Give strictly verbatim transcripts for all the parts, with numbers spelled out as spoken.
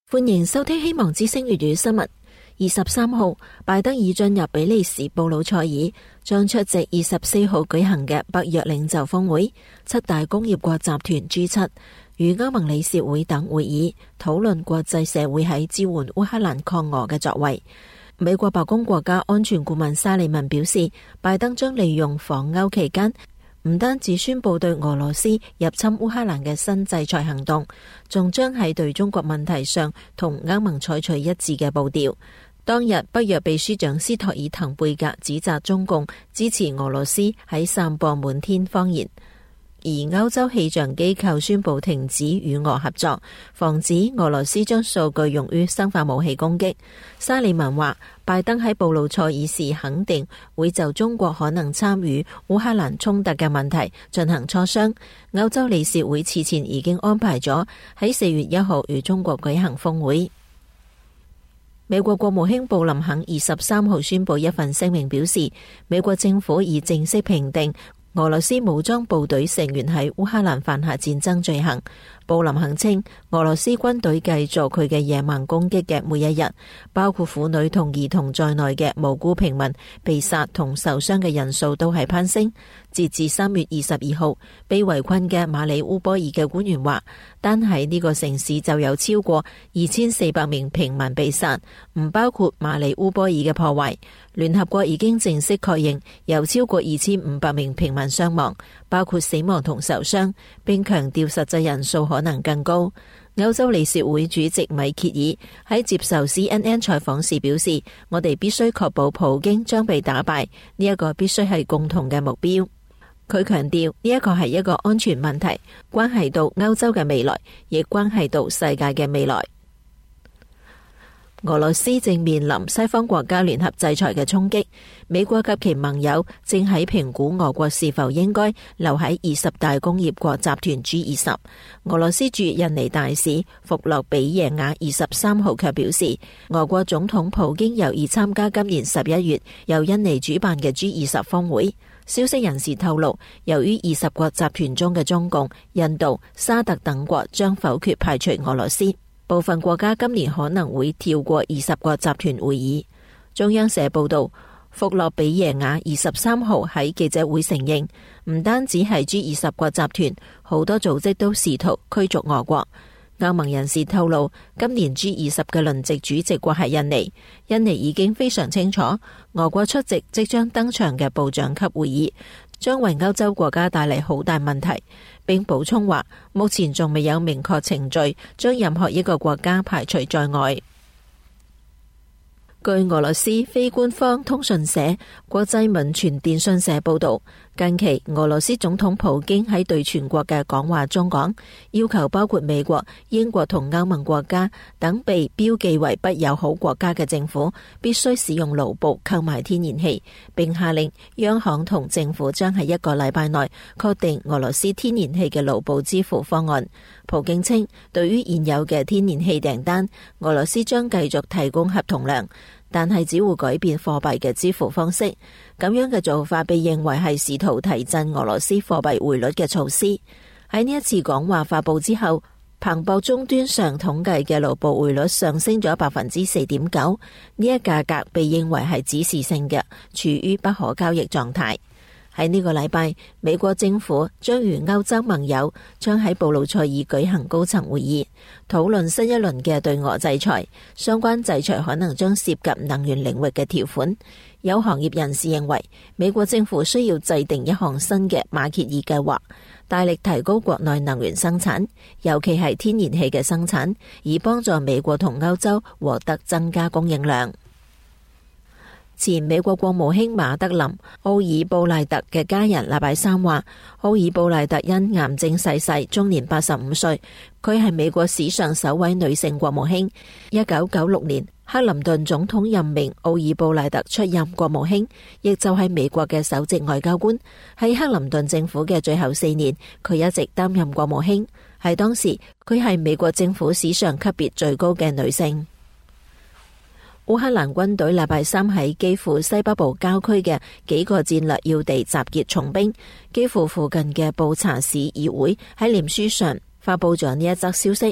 歡迎收聽希望之聲粵語新聞。二十三號，拜登已進入比利時布魯塞爾，將出席二十四號舉行嘅北約領袖峰會，七大工業國集團 G 七 與歐盟理事會等會議，討論國際社會喺支援烏克蘭抗俄嘅作為。美國白宮國家安全顧問沙利文表示，拜登將利用訪歐期間，唔單止宣布對俄羅斯入侵烏克蘭嘅新制裁行動，仲將喺對中國問題上同歐盟採取一致嘅步調。當日，北約秘書長斯托爾滕貝格指責中共支持俄羅斯喺散播滿天謊言，而歐洲氣象機構宣布停止與俄合作，防止俄羅斯將數據用於生化武器攻擊。沙利文話，拜登喺布魯塞爾時肯定會就中國可能參與烏克蘭衝突嘅問題進行磋商。歐洲理事會此前已經安排咗喺四月一號與中國舉行峰會。美國國務卿布林肯二十三號宣布一份聲明，表示美國政府已正式評定俄羅斯武裝部隊成員喺烏克蘭犯下戰爭罪行。布林肯稱，俄羅斯軍隊繼續佢嘅野蠻攻擊嘅每一日，包括婦女同兒童在內嘅無辜平民被殺同受傷嘅人數都係攀升。截至三月二十二號，被圍困嘅馬里烏波爾嘅官員話，單喺呢個城市就有超過二千四百名平民被殺，唔包括馬里烏波爾嘅破壞。聯合國已經正式確認有超過二千五百名平民傷亡，包括死亡同受傷，並強調實際人數可能更高。歐洲理事會主席米歇爾喺接受 C N N 採訪時表示，我哋必須確保普京將被打敗，呢一個必須係共同嘅目標。佢強調呢一個係一個安全問題，關係到歐洲嘅未來，亦關係到世界嘅未來。俄羅斯正面臨西方國家聯合制裁嘅衝擊，美國及其盟友正喺評估俄國是否應該留喺二十大工業國集團 G 二十。俄羅斯駐印尼大使弗洛比耶瓦二十三號卻表示，俄國總統普京有意參加今年十一月由印尼主辦嘅 G 二十峰會。消息人士透露，由於二十國集團中嘅中共、印度、沙特等國將否決排除俄羅斯，部分國家今年可能會跳過二十國集團會議。中央社報道，弗洛比耶瓦二十三號喺記者會承認，唔單止係 G 二十國集團，好多組織都試圖驅逐俄國。歐盟人士透露，今年 G 二十嘅輪值主席國係印尼，印尼已經非常清楚，俄國出席即將登場嘅部長級會議，將為歐洲國家帶嚟好大問題，並補充話，目前仲未有明確程序將任何一個國家排除在外。據俄羅斯非官方通訊社國際民傳電訊社報道，近期俄羅斯總統普京喺對全國嘅講話中講，要求包括美國、英國同歐盟國家等被標記為不友好國家嘅政府必須使用盧布購買天然氣，並下令央行同政府將喺一個禮拜內確定俄羅斯天然氣嘅盧布支付方案。普京稱，對於現有嘅天然氣訂單，俄羅斯將繼續提供合同量，但係只會改變貨幣嘅支付方式。咁樣嘅做法被認為係試圖提振俄羅斯貨幣匯率嘅措施。喺呢一次講話發佈之後，彭博終端上統計嘅盧布匯率上升咗百分之四點九，呢一價格被認為係指示性嘅，處於不可交易狀態。喺呢個禮拜，美國政府將與歐洲盟友將喺布魯塞爾舉行高層會議，討論新一輪嘅對俄制裁。相關制裁可能將涉及能源領域嘅條款。有行業人士認為，美國政府需要制定一項新嘅馬歇爾計劃，大力提高國內能源生產，尤其係天然氣嘅生產，以幫助美國同歐洲獲得增加供應量。前美國國務卿馬德琳·奧爾布賴特嘅家人禮拜三話，奧爾布賴特因癌症逝世，終年八十五歲。佢係美國史上首位女性國務卿。一九九六年，克林頓總統任命奧爾布賴特出任國務卿，亦就係美國嘅首席外交官。喺克林頓政府嘅最後四年，佢一直擔任國務卿。喺當時，佢係美國政府史上級別最高嘅女性。烏克蘭軍隊禮拜三喺基輔西北部郊區嘅幾個戰略要地集結重兵。基輔附近嘅布查市議會喺臉書上發佈咗呢一則消息。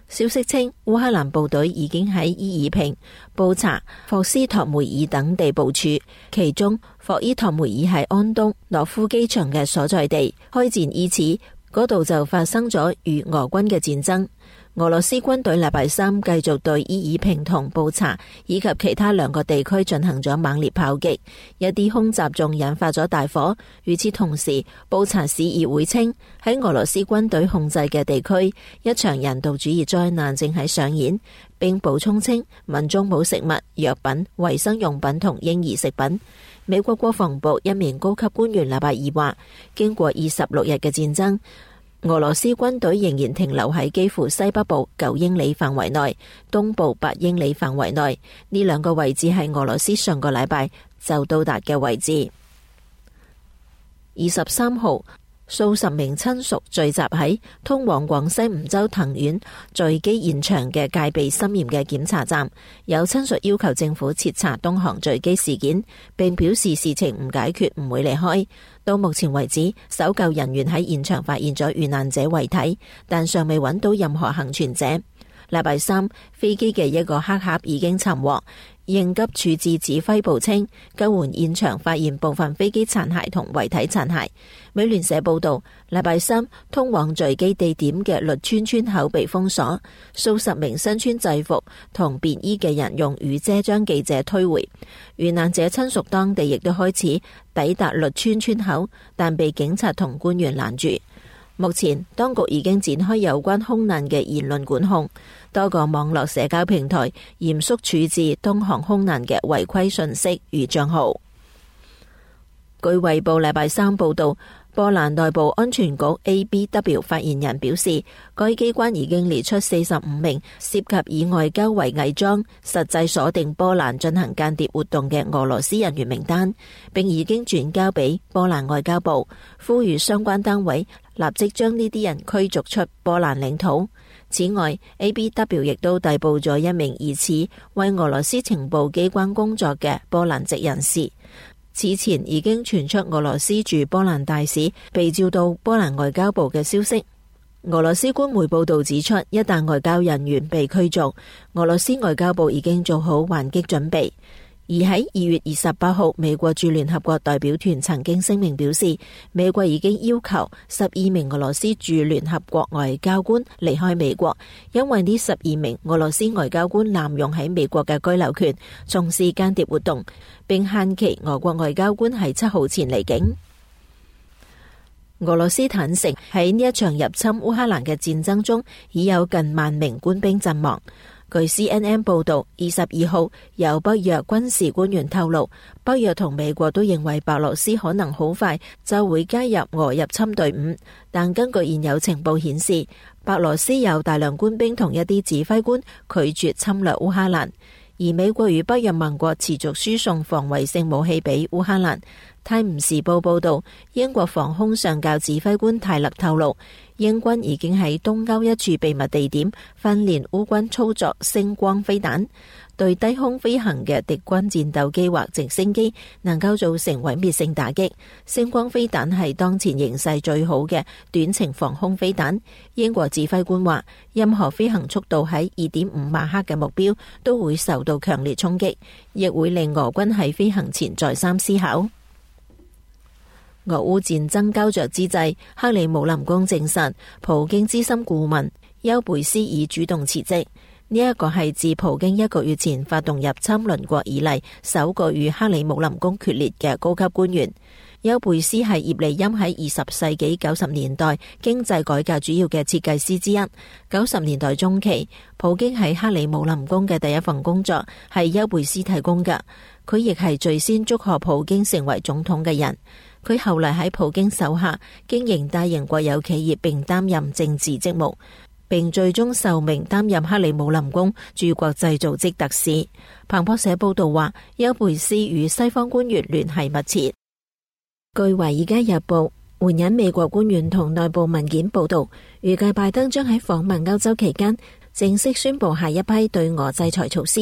消息稱，烏克蘭部隊已經喺伊爾平、布查、霍斯托梅爾等地部署，其中霍伊托梅爾係安東諾夫機場嘅所在地，開戰伊始，嗰度就發生咗與俄軍嘅戰爭。俄羅斯軍隊禮拜三繼續對伊爾平同布查以及其他兩個地區進行咗猛烈炮擊，一啲空襲仲引發咗大火。與此同時，布查市議會稱喺俄羅斯軍隊控制嘅地區，一場人道主義災難正喺上演，並補充稱民眾冇食物、藥品、衛生用品同嬰兒食品。美國國防部一名高級官員禮拜二話，經過二十六日嘅戰爭，俄羅斯軍隊仍然停留喺幾乎西北部九英里範圍內，東部八英里範圍內。呢兩個位置係俄羅斯上個禮拜就到達嘅位置。二十三號，數十名親屬聚集喺通往廣西梧州藤縣墜機現場嘅戒備森嚴嘅檢查站，有親屬要求政府徹查東航墜機事件，並表示事情唔解決唔會離開。到目前為止，搜救人員喺現場發現咗遇難者遺體，但尚未揾到任何幸存者。禮拜三，飛機嘅一個黑盒已經尋獲。應急處置指揮部稱，救援現場發現部分飛機殘骸同遺體殘骸。美聯社報道，禮拜三通往墜機地點嘅瀝川村口被封鎖，數十名身穿制服同便衣嘅人用雨遮將記者推回。遇難者親屬當地亦都開始抵達瀝川村口，但被警察同官員攔住。目前，當局已經展開有關空難嘅言論管控，多個網絡社交平台嚴肅處置東航空難嘅違規信息與賬號。據衛報禮拜三報道，波蘭內部安全局 A B W 發言人表示，該機關已經列出四十五名涉及以外交為偽裝、實際鎖定波蘭進行間諜活動嘅俄羅斯人員名單，並已經轉交俾波蘭外交部，呼籲相關單位立即將呢啲人驅逐出波蘭領土。此外 ，A B W 亦都逮捕咗一名疑似為俄羅斯情報機關工作嘅波蘭籍人士。此前已經傳出俄羅斯駐波蘭大使被召到波蘭外交部嘅消息。俄羅斯官媒報道指出，一旦外交人員被驅逐，俄羅斯外交部已經做好還擊準備。而喺二月二十八號，美國駐聯合國代表團曾經聲明表示，美國已經要求十二名俄羅斯駐聯合國外交官離開美國，因為呢十二名俄羅斯外交官濫用喺美國嘅居留權，從事間諜活動，並限期俄國外交官喺七號前離境。俄羅斯坦承喺呢一場入侵烏克蘭嘅戰爭中，已有近萬名官兵陣亡。據 C N N 報道，二十二號有北約軍事官員透露，北約同美國都認為白羅斯可能好快就會加入俄入侵隊伍，但根據現有情報顯示，白羅斯有大量官兵同一啲指揮官拒絕侵略烏克蘭，而美國與北約盟國持續輸送防衛性武器俾烏克蘭。泰晤士報報道，英國防空上校指揮官泰勒透露，英軍已經喺東歐一處秘密地點訓練烏軍操作星光飛彈，對低空飛行嘅敵軍戰鬥機或直升機能夠造成毀滅性打擊。星光飛彈係當前形勢最好嘅短程防空飛彈。英國指揮官話，任何飛行速度喺二點五馬赫嘅目標都會受到強烈衝擊，亦會令俄軍喺飛行前再三思考。俄烏戰爭膠着之際，克里姆林宮證實，普京資深顧問丘貝斯已主動辭職。呢一個係自普京一個月前發動入侵鄰國以嚟首個與克里姆林宮決裂嘅高級官員。丘貝斯係葉利欽喺二十世紀九十年代經濟改革主要嘅設計師之一。九十年代中期，普京喺克里姆林宮嘅第一份工作係丘貝斯提供嘅，佢亦係最先祝賀普京成為總統嘅人。佢後嚟喺普京手下經營大型國有企業，並擔任政治職務，並最終受命擔任克里姆林宮駐國際組織特使。彭博社報道話，丘貝斯與西方官員聯繫密切。據華爾街日報援引美國官員同內部文件報道，預計拜登將喺訪問歐洲期間正式宣布下一批對俄制裁措施。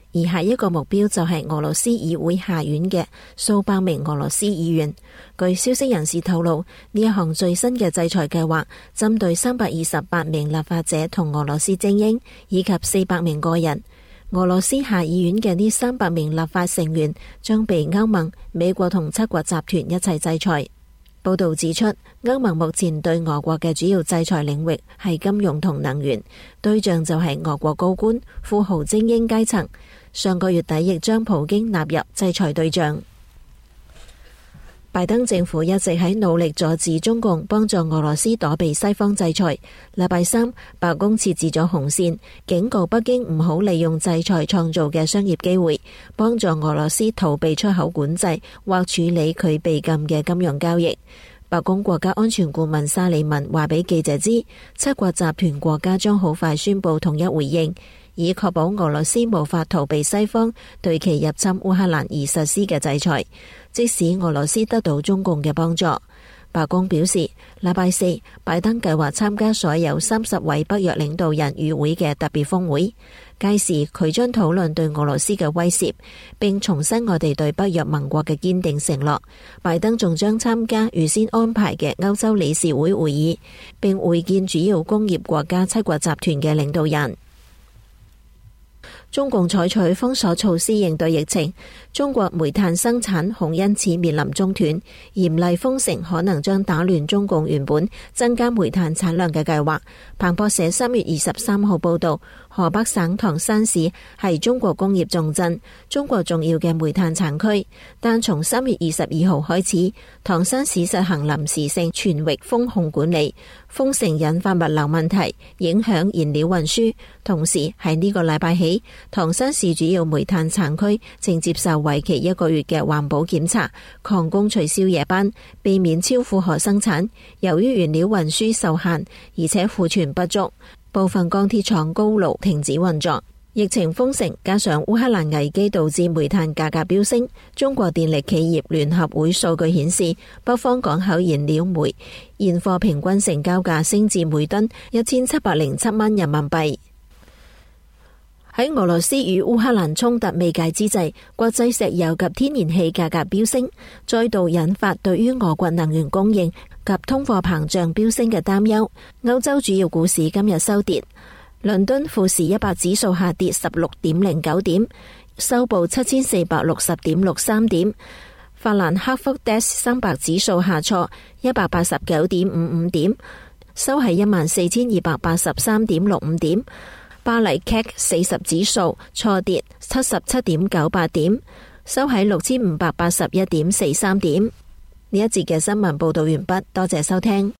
而下一個目標就係俄羅斯議會下院嘅數百名俄羅斯議員。據消息人士透露，呢一項最新嘅制裁計劃針對三百二十八名立法者同俄羅斯精英，以及四百名個人。俄羅斯下議院嘅呢三百名立法成員將被歐盟、美國同七國集團一齊制裁。報道指出，歐盟目前對俄國嘅主要制裁領域係金融同能源，對象就係俄國高官、富豪精英階層。上個月底亦將普京納入制裁對象。拜登政府一直喺努力阻止中共幫助俄羅斯躲避西方制裁。禮拜三，白宮設置咗紅線，警告北京唔好利用制裁創造嘅商業機會，幫助俄羅斯逃避出口管制或處理佢被禁嘅金融交易。白宮國家安全顧問沙利文話俾記者知，七國集團國家將好快宣布統一回應，以確保俄羅斯無法逃避西方對其入侵烏克蘭而實施嘅制裁，即使俄羅斯得到中共嘅幫助。白宮表示，禮拜四，拜登計劃參加所有三十位北約領導人與會嘅特別峰會，屆時佢將討論對俄羅斯嘅威懾，並重申我哋對北約盟國嘅堅定承諾。拜登仲將參加預先安排嘅歐洲理事會會議，並會見主要工業國家七國集團嘅領導人。中共採取封鎖措施應對疫情，中國煤炭生產恐因此面臨中斷，嚴厲封城可能將打亂中共原本增加煤炭產量嘅計劃。彭博社三月二十三號報道，河北省唐山市係中國工業重鎮，中國重要嘅煤炭產區，但從三月二十二號開始，唐山市實行臨時性全域封控管理，封城引發物流問題，影響燃料運輸。同時喺呢個禮拜起，唐山市主要煤炭產區正接受為期一個月嘅環保檢查，礦工取消夜班，避免超負荷生產。由於原料運輸受限，而且庫存不足，部分鋼鐵廠高爐停止運作。疫情封城加上烏克蘭危機導致煤炭價格飆升。中國電力企業聯合會數據顯示，北方港口燃料煤現貨平均成交價升至每噸一千七百零七蚊人民幣。喺俄羅斯與烏克蘭衝突未解之際，國際石油及天然氣價格飆升，再度引發對於俄國能源供應及通貨膨脹飆升嘅擔憂。歐洲主要股市今日收跌，倫敦富時一百指數下跌十六點零九點，收報七千四百六十點六三點。法蘭克福 D A X 三百指數下挫一百八十九點五五點，收喺一萬四千二百八十三點六五點。巴黎 C A C 四十指數挫跌七十七點九八點，收喺六千五百八十一點四三點。呢一節嘅新聞報道完畢，多謝收聽。